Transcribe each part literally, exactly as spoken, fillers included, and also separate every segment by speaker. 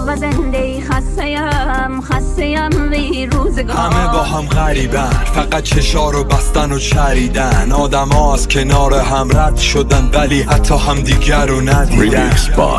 Speaker 1: و زنده خسته‌ام خسته‌ام وی روزگار.
Speaker 2: همه با هم غریبن، فقط چشا رو بستن و چریدن. آدم ها از کنار هم رد شدن ولی حتی هم دیگر رو ندیدن.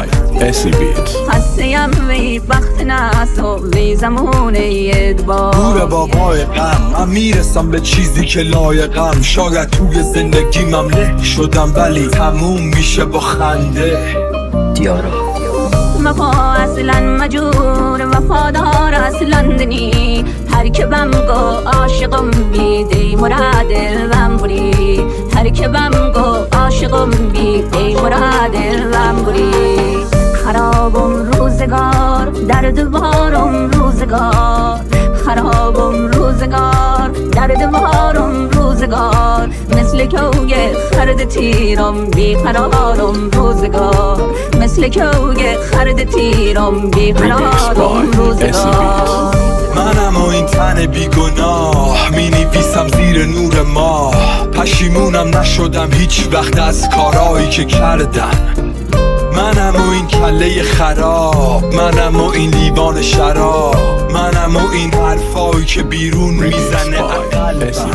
Speaker 1: خسته‌ام وی بخت ناس و وی زمان ادبار.
Speaker 2: دور بابای غم من میرسم به چیزی که لایقم. شاید توی زندگی مملک شدم ولی تموم میشه با خنده.
Speaker 3: دیارا
Speaker 1: وفا اصلا مجور وفادار اصلا دنی. هر که بم گو عاشقم بیدی مراد وم بری. هر که بم گو عاشقم بیدی مراد وم بری. خرابم روزگار درد بارم روزگار. خرابم روزگار درد بارم روزگار. مثل کوگه خرد تیرم بیقرارم روزگار. مثل کوگه خرد تیرم بیقرارم روزگار.
Speaker 2: منم و این تن بیگناه می نویسم زیر نور ماه. پشیمونم نشدم هیچ وقت از کارهایی که کردم. منم و این کله خراب، منم و این لیوان شراب، منم و این حرفایی که بیرون میزنه قلبم.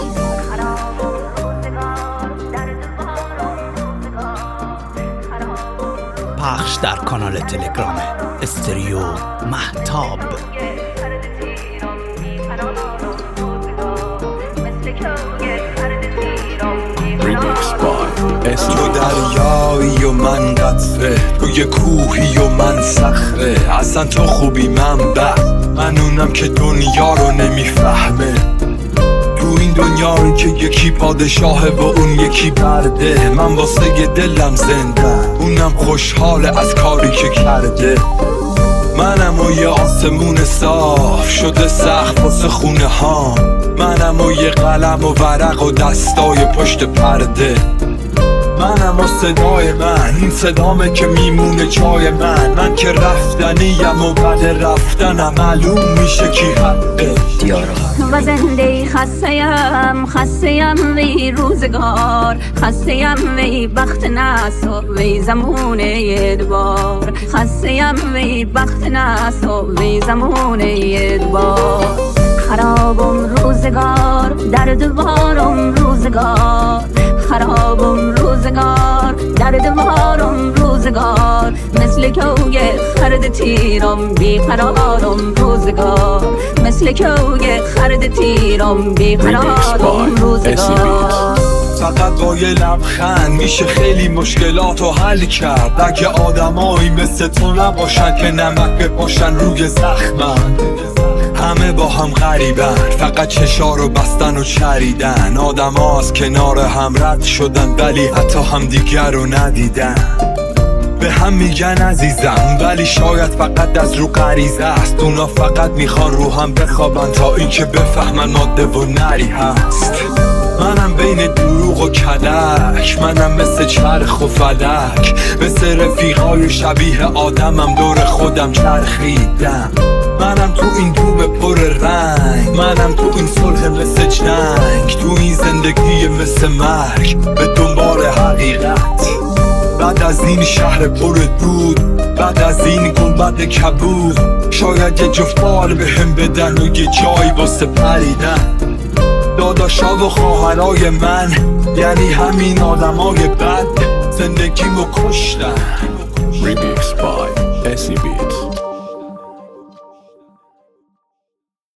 Speaker 4: پخش در کانال تلگرام استریو مهتاب.
Speaker 2: تو دریایی و من قطره، تو یه کوهی و من صخره. اصلا تو خوبی من بد، من اونم که دنیا رو نمیفهمه. تو این دنیایی که یکی پادشاهه و اون یکی برده. من واسه دلم زنده، اونم خوشحاله از کاری که کرده. منم و یه آسمون صاف شده سقف واسه خونه ها. منم و یه قلم و ورق و دستای پشت پرده. منم و صدای من، این صدامه که میمونه جای من. من که رفتنیم و بعد رفتنم معلوم میشه کی حقه.
Speaker 3: دیارا
Speaker 1: و زنده خسته‌ام خسته‌ام وی روزگار. خسته‌ام وی بخت ناس و وی زمان ادبار. خسته‌ام وی بخت ناس و وی زمان ادبار. خرابم روزگار درد بارم روزگار. خرابم روزگار درد بارم روزگار. مثل کوگه خرد تیرم بیقرارم روزگار. مثل کوگه خرد تیرم بیقرارم روزگار.
Speaker 2: فقط با یه لبخند میشه خیلی مشکلات رو حل کرد. اگه آدمایی مثل تو نباشن که نمک بپاشن روی زخمم. همه با هم غریبن، فقط چشا رو بستن و چریدن. آدم ها از کنار هم رد شدن ولی حتی هم دیگر رو ندیدن. به هم میگن عزیزم ولی شاید فقط از رو غریزه است. اونا فقط میخوان رو هم بخوابن تا اینکه بفهمن ماده و نری هست. منم بین دروغ و کلک، منم مثل چرخ و فلک. مثل رفیقای شبیه آدمم دور خودم چرخیدم. منم تو این دوم پر رنگ، منم تو این صلح مثل جنگ. تو این زندگی مثل مرگ به دنبال حقیقت. بعد از این شهر پر دود، بعد از این گنبد کبود، شاید یه جفت بال به هم بدن و یه جایی واسه پریدن. داداشا و خواهرای من یعنی همین آدمای بد زندگیمو کشتن.